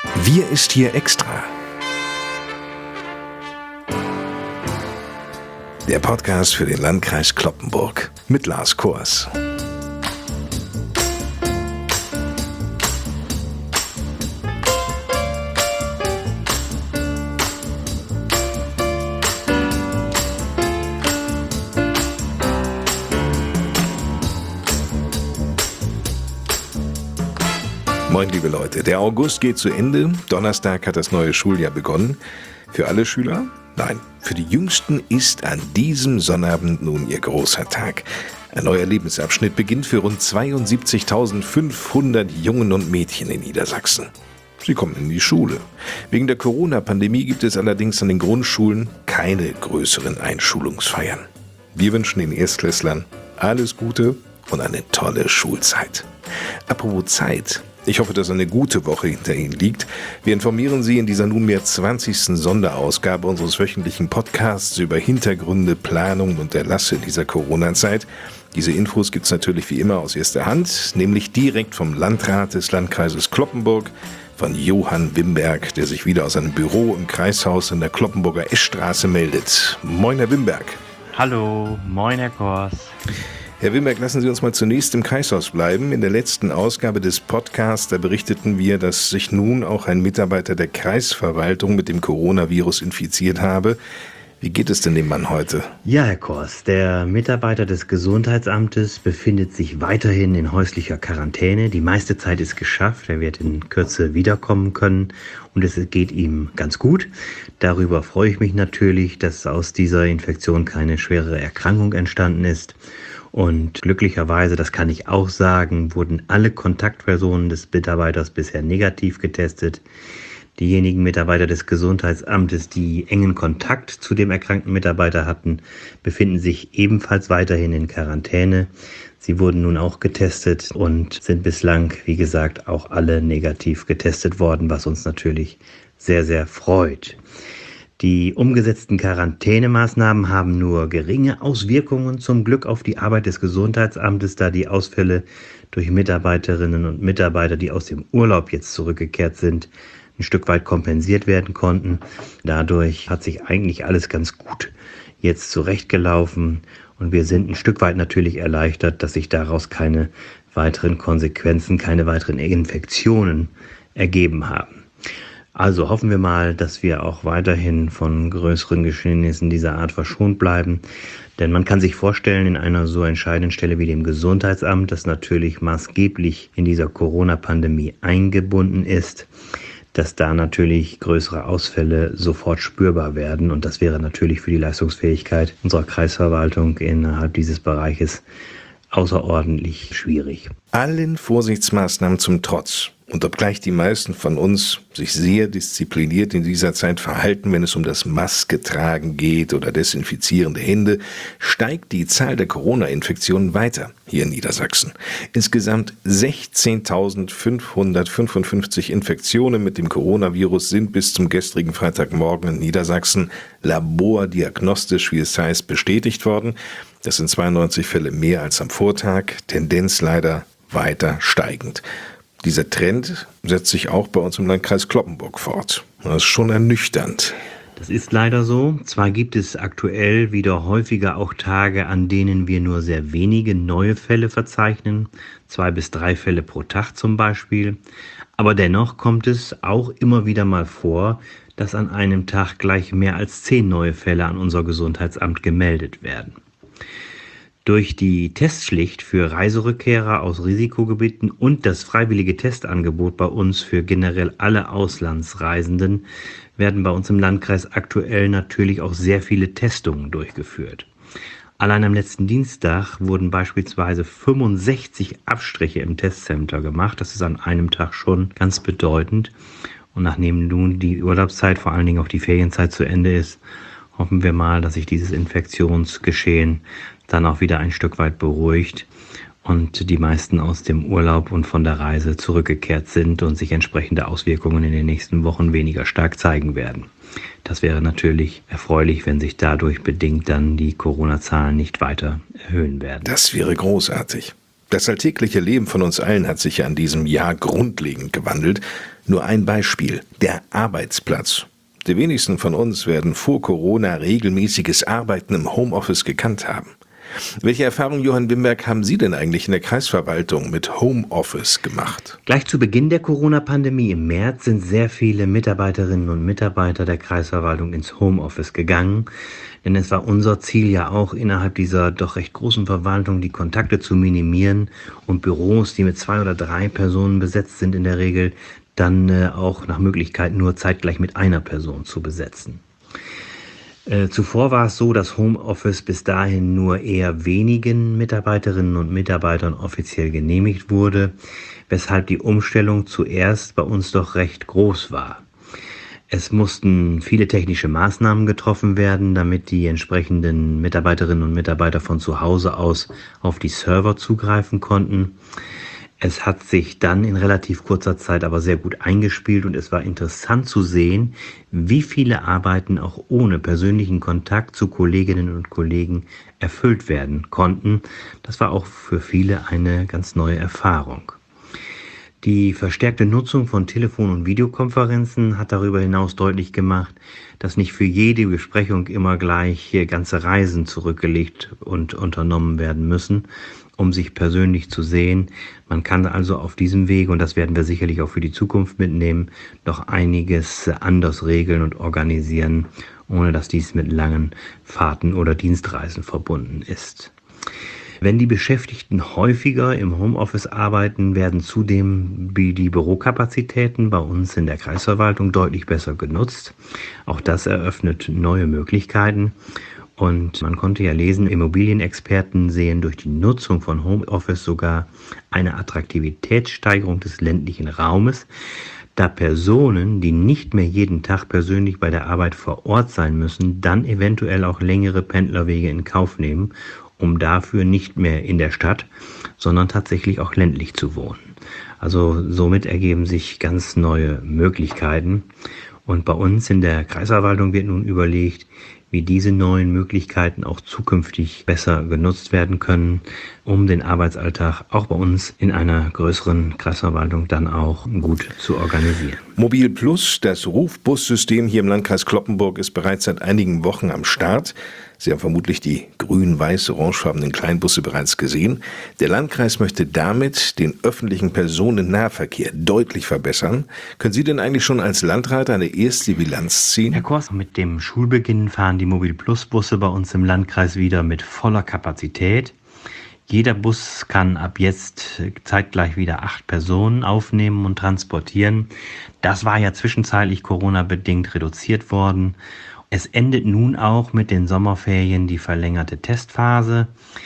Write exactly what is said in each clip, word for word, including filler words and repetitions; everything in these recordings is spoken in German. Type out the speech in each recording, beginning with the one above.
Wir ist hier extra. Der Podcast für den Landkreis Cloppenburg mit Lars Kors. Moin liebe Leute, der August geht zu Ende, Donnerstag hat das neue Schuljahr begonnen. Für alle Schüler? Nein, für die Jüngsten ist an diesem Sonnabend nun ihr großer Tag. Ein neuer Lebensabschnitt beginnt für rund zweiundsiebzigtausendfünfhundert Jungen und Mädchen in Niedersachsen. Sie kommen in die Schule. Wegen der Corona-Pandemie gibt es allerdings an den Grundschulen keine größeren Einschulungsfeiern. Wir wünschen den Erstklässlern alles Gute und eine tolle Schulzeit. Apropos Zeit. Ich hoffe, dass eine gute Woche hinter Ihnen liegt. Wir informieren Sie in dieser nunmehr zwanzigsten Sonderausgabe unseres wöchentlichen Podcasts über Hintergründe, Planungen und Erlasse dieser Corona-Zeit. Diese Infos gibt es natürlich wie immer aus erster Hand, nämlich direkt vom Landrat des Landkreises Cloppenburg, von Johann Wimberg, der sich wieder aus seinem Büro im Kreishaus in der Cloppenburger Eschstraße meldet. Moin, Herr Wimberg. Hallo, moin, Herr Kors. Herr Wimberg, lassen Sie uns mal zunächst im Kreishaus bleiben. In der letzten Ausgabe des Podcasts, da berichteten wir, dass sich nun auch ein Mitarbeiter der Kreisverwaltung mit dem Coronavirus infiziert habe. Wie geht es denn dem Mann heute? Ja, Herr Kors, der Mitarbeiter des Gesundheitsamtes befindet sich weiterhin in häuslicher Quarantäne. Die meiste Zeit ist geschafft. Er wird in Kürze wiederkommen können und es geht ihm ganz gut. Darüber freue ich mich natürlich, dass aus dieser Infektion keine schwere Erkrankung entstanden ist. Und glücklicherweise, das kann ich auch sagen, wurden alle Kontaktpersonen des Mitarbeiters bisher negativ getestet. Diejenigen Mitarbeiter des Gesundheitsamtes, die engen Kontakt zu dem erkrankten Mitarbeiter hatten, befinden sich ebenfalls weiterhin in Quarantäne. Sie wurden nun auch getestet und sind bislang, wie gesagt, auch alle negativ getestet worden, was uns natürlich sehr, sehr freut. Die umgesetzten Quarantänemaßnahmen haben nur geringe Auswirkungen zum Glück auf die Arbeit des Gesundheitsamtes, da die Ausfälle durch Mitarbeiterinnen und Mitarbeiter, die aus dem Urlaub jetzt zurückgekehrt sind, ein Stück weit kompensiert werden konnten. Dadurch hat sich eigentlich alles ganz gut jetzt zurechtgelaufen und wir sind ein Stück weit natürlich erleichtert, dass sich daraus keine weiteren Konsequenzen, keine weiteren Infektionen ergeben haben. Also hoffen wir mal, dass wir auch weiterhin von größeren Geschehnissen dieser Art verschont bleiben. Denn man kann sich vorstellen, in einer so entscheidenden Stelle wie dem Gesundheitsamt, das natürlich maßgeblich in dieser Corona-Pandemie eingebunden ist, dass da natürlich größere Ausfälle sofort spürbar werden. Und das wäre natürlich für die Leistungsfähigkeit unserer Kreisverwaltung innerhalb dieses Bereiches außerordentlich schwierig. Allen Vorsichtsmaßnahmen zum Trotz und obgleich die meisten von uns sich sehr diszipliniert in dieser Zeit verhalten, wenn es um das Masketragen geht oder Desinfizieren der Hände, steigt die Zahl der Corona-Infektionen weiter hier in Niedersachsen. Insgesamt sechzehntausendfünfhundertfünfundfünfzig Infektionen mit dem Coronavirus sind bis zum gestrigen Freitagmorgen in Niedersachsen labordiagnostisch, wie es heißt, bestätigt worden. Das sind zweiundneunzig Fälle mehr als am Vortag, Tendenz leider weiter steigend. Dieser Trend setzt sich auch bei uns im Landkreis Cloppenburg fort. Das ist schon ernüchternd. Das ist leider so. Zwar gibt es aktuell wieder häufiger auch Tage, an denen wir nur sehr wenige neue Fälle verzeichnen, zwei bis drei Fälle pro Tag zum Beispiel. Aber dennoch kommt es auch immer wieder mal vor, dass an einem Tag gleich mehr als zehn neue Fälle an unser Gesundheitsamt gemeldet werden. Durch die Testpflicht für Reiserückkehrer aus Risikogebieten und das freiwillige Testangebot bei uns für generell alle Auslandsreisenden werden bei uns im Landkreis aktuell natürlich auch sehr viele Testungen durchgeführt. Allein am letzten Dienstag wurden beispielsweise fünfundsechzig Abstriche im Testcenter gemacht. Das ist an einem Tag schon ganz bedeutend. Und nachdem nun die Urlaubszeit, vor allen Dingen auch die Ferienzeit zu Ende ist, hoffen wir mal, dass sich dieses Infektionsgeschehen dann auch wieder ein Stück weit beruhigt und die meisten aus dem Urlaub und von der Reise zurückgekehrt sind und sich entsprechende Auswirkungen in den nächsten Wochen weniger stark zeigen werden. Das wäre natürlich erfreulich, wenn sich dadurch bedingt dann die Corona-Zahlen nicht weiter erhöhen werden. Das wäre großartig. Das alltägliche Leben von uns allen hat sich ja in diesem Jahr grundlegend gewandelt. Nur ein Beispiel: der Arbeitsplatz. Die wenigsten von uns werden vor Corona regelmäßiges Arbeiten im Homeoffice gekannt haben. Welche Erfahrungen, Johann Wimberg, haben Sie denn eigentlich in der Kreisverwaltung mit Homeoffice gemacht? Gleich zu Beginn der Corona-Pandemie im März sind sehr viele Mitarbeiterinnen und Mitarbeiter der Kreisverwaltung ins Homeoffice gegangen. Denn es war unser Ziel ja auch, innerhalb dieser doch recht großen Verwaltung die Kontakte zu minimieren und Büros, die mit zwei oder drei Personen besetzt sind, in der Regel dann äh, auch nach Möglichkeit nur zeitgleich mit einer Person zu besetzen. Äh, zuvor war es so, dass Homeoffice bis dahin nur eher wenigen Mitarbeiterinnen und Mitarbeitern offiziell genehmigt wurde, weshalb die Umstellung zuerst bei uns doch recht groß war. Es mussten viele technische Maßnahmen getroffen werden, damit die entsprechenden Mitarbeiterinnen und Mitarbeiter von zu Hause aus auf die Server zugreifen konnten. Es hat sich dann in relativ kurzer Zeit aber sehr gut eingespielt und es war interessant zu sehen, wie viele Arbeiten auch ohne persönlichen Kontakt zu Kolleginnen und Kollegen erfüllt werden konnten. Das war auch für viele eine ganz neue Erfahrung. Die verstärkte Nutzung von Telefon- und Videokonferenzen hat darüber hinaus deutlich gemacht, dass nicht für jede Besprechung immer gleich ganze Reisen zurückgelegt und unternommen werden müssen, um sich persönlich zu sehen. Man kann also auf diesem Weg, und das werden wir sicherlich auch für die Zukunft mitnehmen, noch einiges anders regeln und organisieren, ohne dass dies mit langen Fahrten oder Dienstreisen verbunden ist. Wenn die Beschäftigten häufiger im Homeoffice arbeiten, werden zudem die Bürokapazitäten bei uns in der Kreisverwaltung deutlich besser genutzt. Auch das eröffnet neue Möglichkeiten. Und man konnte ja lesen, Immobilienexperten sehen durch die Nutzung von Homeoffice sogar eine Attraktivitätssteigerung des ländlichen Raumes, da Personen, die nicht mehr jeden Tag persönlich bei der Arbeit vor Ort sein müssen, dann eventuell auch längere Pendlerwege in Kauf nehmen, um dafür nicht mehr in der Stadt, sondern tatsächlich auch ländlich zu wohnen. Also somit ergeben sich ganz neue Möglichkeiten. Und bei uns in der Kreisverwaltung wird nun überlegt, wie diese neuen Möglichkeiten auch zukünftig besser genutzt werden können, um den Arbeitsalltag auch bei uns in einer größeren Kreisverwaltung dann auch gut zu organisieren. Mobil Plus, das Rufbussystem hier im Landkreis Cloppenburg, ist bereits seit einigen Wochen am Start. Sie haben vermutlich die grün-weiß-orangefarbenen Kleinbusse bereits gesehen. Der Landkreis möchte damit den öffentlichen Personennahverkehr deutlich verbessern. Können Sie denn eigentlich schon als Landrat eine erste Bilanz ziehen? Herr Kors, mit dem Schulbeginn fahren die Mobil-Plus-Busse bei uns im Landkreis wieder mit voller Kapazität. Jeder Bus kann ab jetzt zeitgleich wieder acht Personen aufnehmen und transportieren. Das war ja zwischenzeitlich Corona-bedingt reduziert worden. Es endet nun auch mit den Sommerferien die verlängerte Testphase.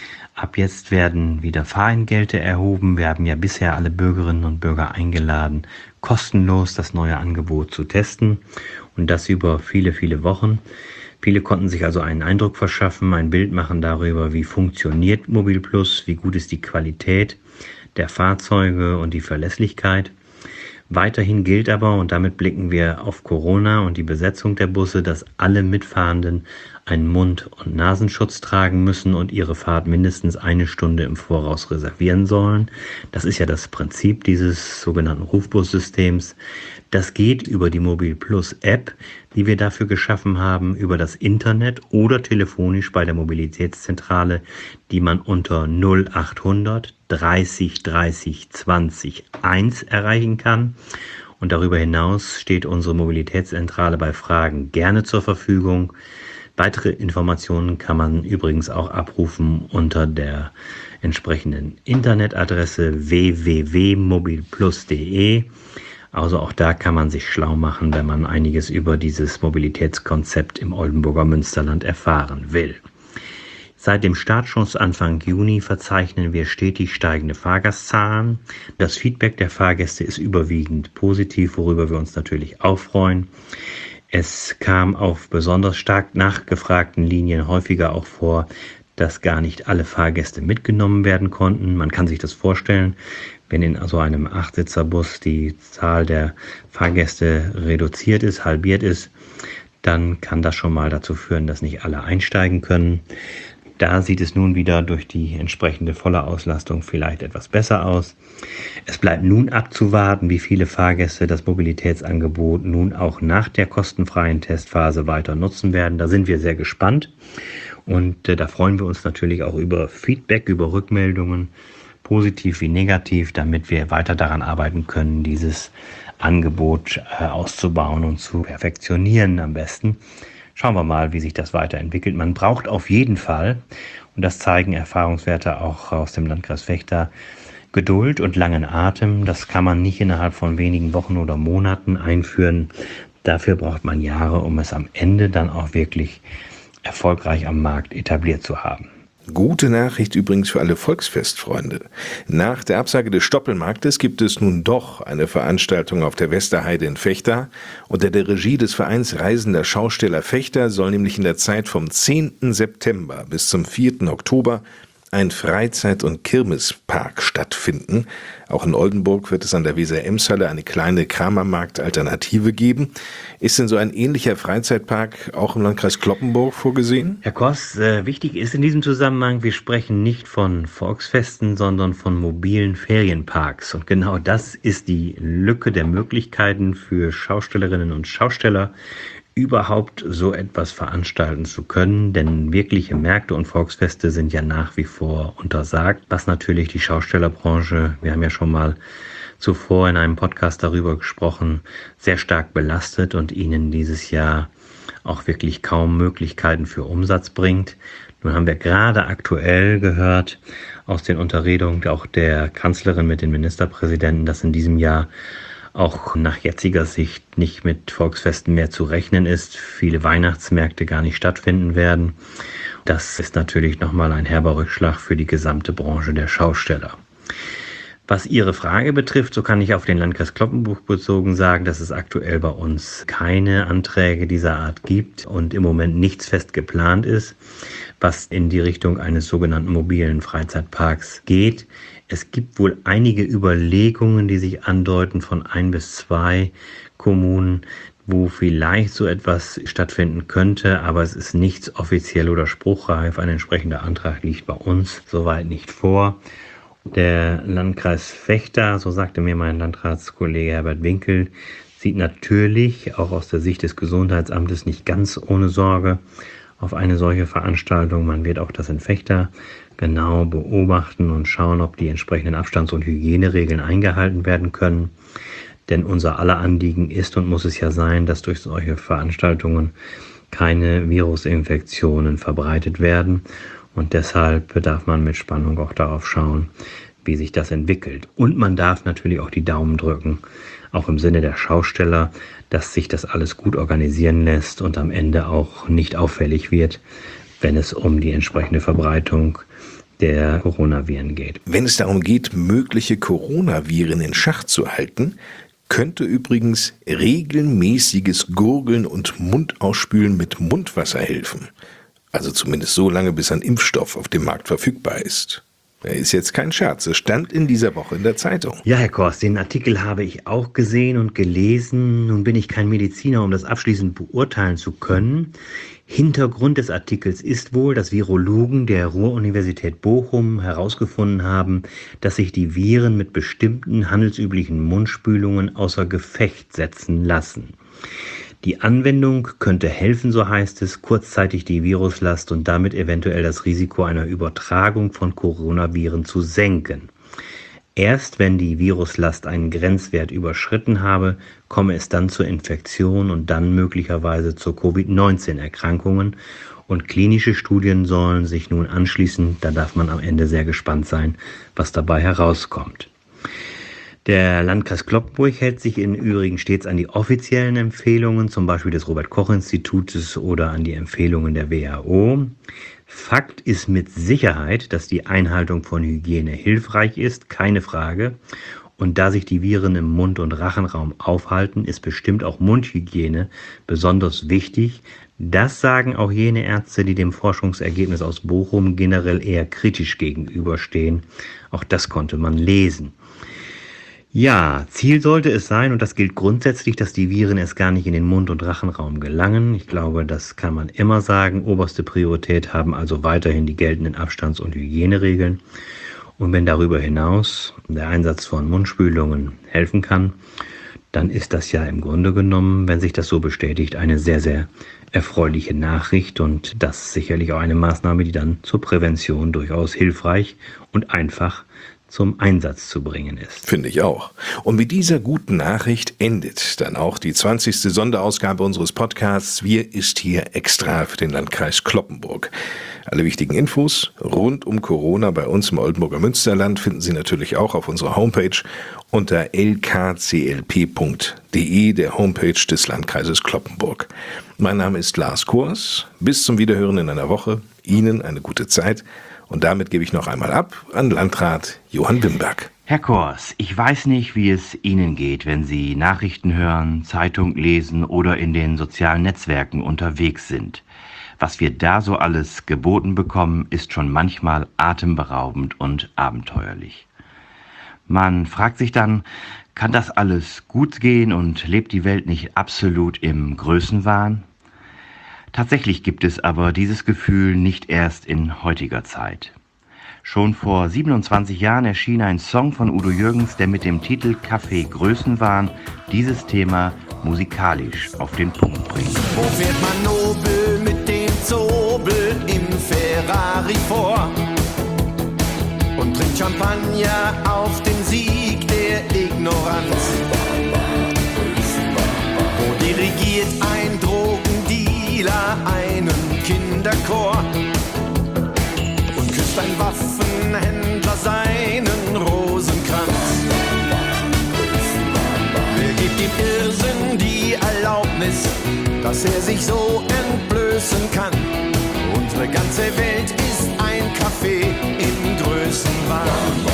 Ab jetzt werden wieder Fahrentgelte erhoben. Wir haben ja bisher alle Bürgerinnen und Bürger eingeladen, kostenlos das neue Angebot zu testen, und das über viele, viele Wochen. Viele konnten sich also einen Eindruck verschaffen, ein Bild machen darüber, wie funktioniert Mobil Plus, wie gut ist die Qualität der Fahrzeuge und die Verlässlichkeit. Weiterhin gilt aber, und damit blicken wir auf Corona und die Besetzung der Busse, dass alle Mitfahrenden einen Mund- und Nasenschutz tragen müssen und ihre Fahrt mindestens eine Stunde im Voraus reservieren sollen. Das ist ja das Prinzip dieses sogenannten Rufbussystems. Das geht über die Mobil Plus App, die wir dafür geschaffen haben, über das Internet oder telefonisch bei der Mobilitätszentrale, die man unter null achthundert dreißig dreißig zwanzig eins erreichen kann. Und darüber hinaus steht unsere Mobilitätszentrale bei Fragen gerne zur Verfügung. Weitere Informationen kann man übrigens auch abrufen unter der entsprechenden Internetadresse w w w punkt mobilplus punkt d e. Also auch da kann man sich schlau machen, wenn man einiges über dieses Mobilitätskonzept im Oldenburger Münsterland erfahren will. Seit dem Startschuss Anfang Juni verzeichnen wir stetig steigende Fahrgastzahlen. Das Feedback der Fahrgäste ist überwiegend positiv, worüber wir uns natürlich auch freuen. Es kam auf besonders stark nachgefragten Linien häufiger auch vor, dass gar nicht alle Fahrgäste mitgenommen werden konnten. Man kann sich das vorstellen, wenn in so einem Achtsitzerbus die Zahl der Fahrgäste reduziert ist, halbiert ist, dann kann das schon mal dazu führen, dass nicht alle einsteigen können. Da sieht es nun wieder durch die entsprechende volle Auslastung vielleicht etwas besser aus. Es bleibt nun abzuwarten, wie viele Fahrgäste das Mobilitätsangebot nun auch nach der kostenfreien Testphase weiter nutzen werden. Da sind wir sehr gespannt und äh, da freuen wir uns natürlich auch über Feedback, über Rückmeldungen, positiv wie negativ, damit wir weiter daran arbeiten können, dieses Angebot äh, auszubauen und zu perfektionieren am besten. Schauen wir mal, wie sich das weiterentwickelt. Man braucht auf jeden Fall, und das zeigen Erfahrungswerte auch aus dem Landkreis Vechta, Geduld und langen Atem. Das kann man nicht innerhalb von wenigen Wochen oder Monaten einführen. Dafür braucht man Jahre, um es am Ende dann auch wirklich erfolgreich am Markt etabliert zu haben. Gute Nachricht übrigens für alle Volksfestfreunde. Nach der Absage des Stoppelmarktes gibt es nun doch eine Veranstaltung auf der Westerheide in Vechta. Unter der Regie des Vereins Reisender Schausteller Vechta soll nämlich in der Zeit vom zehnten September bis zum vierten Oktober ein Freizeit- und Kirmespark stattfinden. Auch in Oldenburg wird es an der Weser-Ems-Halle eine kleine Kramermarkt-Alternative geben. Ist denn so ein ähnlicher Freizeitpark auch im Landkreis Cloppenburg vorgesehen? Herr Koss, äh, wichtig ist in diesem Zusammenhang, wir sprechen nicht von Volksfesten, sondern von mobilen Ferienparks. Und genau das ist die Lücke der Möglichkeiten für Schaustellerinnen und Schausteller, überhaupt so etwas veranstalten zu können, denn wirkliche Märkte und Volksfeste sind ja nach wie vor untersagt, was natürlich die Schaustellerbranche, wir haben ja schon mal zuvor in einem Podcast darüber gesprochen, sehr stark belastet und ihnen dieses Jahr auch wirklich kaum Möglichkeiten für Umsatz bringt. Nun haben wir gerade aktuell gehört aus den Unterredungen auch der Kanzlerin mit den Ministerpräsidenten, dass in diesem Jahr auch nach jetziger Sicht nicht mit Volksfesten mehr zu rechnen ist, viele Weihnachtsmärkte gar nicht stattfinden werden. Das ist natürlich nochmal ein herber Rückschlag für die gesamte Branche der Schausteller. Was Ihre Frage betrifft, so kann ich auf den Landkreis Cloppenburg bezogen sagen, dass es aktuell bei uns keine Anträge dieser Art gibt und im Moment nichts fest geplant ist, was in die Richtung eines sogenannten mobilen Freizeitparks geht. Es gibt wohl einige Überlegungen, die sich andeuten von ein bis zwei Kommunen, wo vielleicht so etwas stattfinden könnte, aber es ist nichts offiziell oder spruchreif. Ein entsprechender Antrag liegt bei uns soweit nicht vor. Der Landkreis Vechta, so sagte mir mein Landratskollege Herbert Winkel, sieht natürlich auch aus der Sicht des Gesundheitsamtes nicht ganz ohne Sorge auf eine solche Veranstaltung. Man wird auch das in Vechta genau beobachten und schauen, ob die entsprechenden Abstands- und Hygieneregeln eingehalten werden können. Denn unser aller Anliegen ist und muss es ja sein, dass durch solche Veranstaltungen keine Virusinfektionen verbreitet werden. Und deshalb darf man mit Spannung auch darauf schauen, wie sich das entwickelt. Und man darf natürlich auch die Daumen drücken, auch im Sinne der Schausteller, dass sich das alles gut organisieren lässt und am Ende auch nicht auffällig wird, wenn es um die entsprechende Verbreitung der Coronaviren geht. Wenn es darum geht, mögliche Coronaviren in Schach zu halten, könnte übrigens regelmäßiges Gurgeln und Mundauspülen mit Mundwasser helfen. Also zumindest so lange, bis ein Impfstoff auf dem Markt verfügbar ist. Er ist jetzt kein Scherz, es stand in dieser Woche in der Zeitung. Ja, Herr Kors, den Artikel habe ich auch gesehen und gelesen. Nun bin ich kein Mediziner, um das abschließend beurteilen zu können. Hintergrund des Artikels ist wohl, dass Virologen der Ruhr-Universität Bochum herausgefunden haben, dass sich die Viren mit bestimmten handelsüblichen Mundspülungen außer Gefecht setzen lassen. Die Anwendung könnte helfen, so heißt es, kurzzeitig die Viruslast und damit eventuell das Risiko einer Übertragung von Coronaviren zu senken. Erst wenn die Viruslast einen Grenzwert überschritten habe, komme es dann zur Infektion und dann möglicherweise zu Covid neunzehn Erkrankungen. Und klinische Studien sollen sich nun anschließen. Da darf man am Ende sehr gespannt sein, was dabei herauskommt. Der Landkreis Cloppenburg hält sich im Übrigen stets an die offiziellen Empfehlungen, zum Beispiel des Robert-Koch-Institutes oder an die Empfehlungen der W H O. Fakt ist mit Sicherheit, dass die Einhaltung von Hygiene hilfreich ist, keine Frage. Und da sich die Viren im Mund- und Rachenraum aufhalten, ist bestimmt auch Mundhygiene besonders wichtig. Das sagen auch jene Ärzte, die dem Forschungsergebnis aus Bochum generell eher kritisch gegenüberstehen. Auch das konnte man lesen. Ja, Ziel sollte es sein, und das gilt grundsätzlich, dass die Viren erst gar nicht in den Mund- und Rachenraum gelangen. Ich glaube, das kann man immer sagen. Oberste Priorität haben also weiterhin die geltenden Abstands- und Hygieneregeln. Und wenn darüber hinaus der Einsatz von Mundspülungen helfen kann, dann ist das ja im Grunde genommen, wenn sich das so bestätigt, eine sehr, sehr erfreuliche Nachricht und das sicherlich auch eine Maßnahme, die dann zur Prävention durchaus hilfreich und einfach zum Einsatz zu bringen ist. Finde ich auch. Und mit dieser guten Nachricht endet dann auch die zwanzigste Sonderausgabe unseres Podcasts Wir ist hier extra für den Landkreis Cloppenburg. Alle wichtigen Infos rund um Corona bei uns im Oldenburger Münsterland finden Sie natürlich auch auf unserer Homepage unter l k c l p punkt d e, der Homepage des Landkreises Cloppenburg. Mein Name ist Lars Kors. Bis zum Wiederhören in einer Woche. Ihnen eine gute Zeit. Und damit gebe ich noch einmal ab an Landrat Johann Wimberg. Herr Kors, ich weiß nicht, wie es Ihnen geht, wenn Sie Nachrichten hören, Zeitung lesen oder in den sozialen Netzwerken unterwegs sind. Was wir da so alles geboten bekommen, ist schon manchmal atemberaubend und abenteuerlich. Man fragt sich dann, kann das alles gut gehen und lebt die Welt nicht absolut im Größenwahn? Tatsächlich gibt es aber dieses Gefühl nicht erst in heutiger Zeit. Schon vor siebenundzwanzig Jahren erschien ein Song von Udo Jürgens, der mit dem Titel Kaffee Größenwahn dieses Thema musikalisch auf den Punkt bringt. Wo fährt man nobel mit dem Zobel im Ferrari vor und trinkt Champagner auf den Sieg der Ignoranz? Wo dirigiert ein Drogendealer einen Kinderchor und küsst ein Waffenhändler seinen Rosenkranz? Wer gibt dem Irrsinn die Erlaubnis, dass er sich so entblößen kann? Unsere ganze Welt ist ein Café in Größenwahn.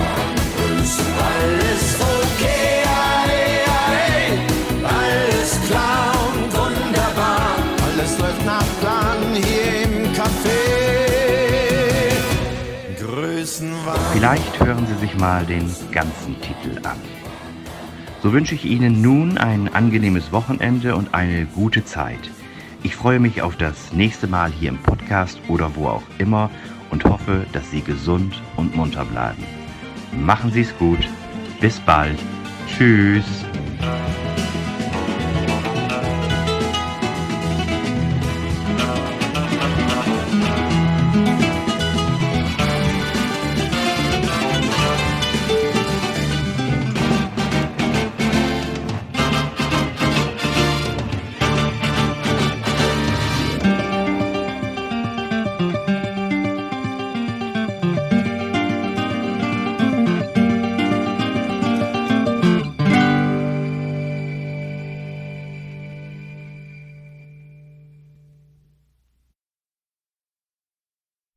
Alles okay, ei, ei, alles klar und wunderbar. Alles läuft nach Plan hier im Café Größenwahn. Vielleicht hören Sie sich mal den ganzen Titel an. So wünsche ich Ihnen nun ein angenehmes Wochenende und eine gute Zeit. Ich freue mich auf das nächste Mal hier im Podcast oder wo auch immer und hoffe, dass Sie gesund und munter bleiben. Machen Sie es gut. Bis bald. Tschüss.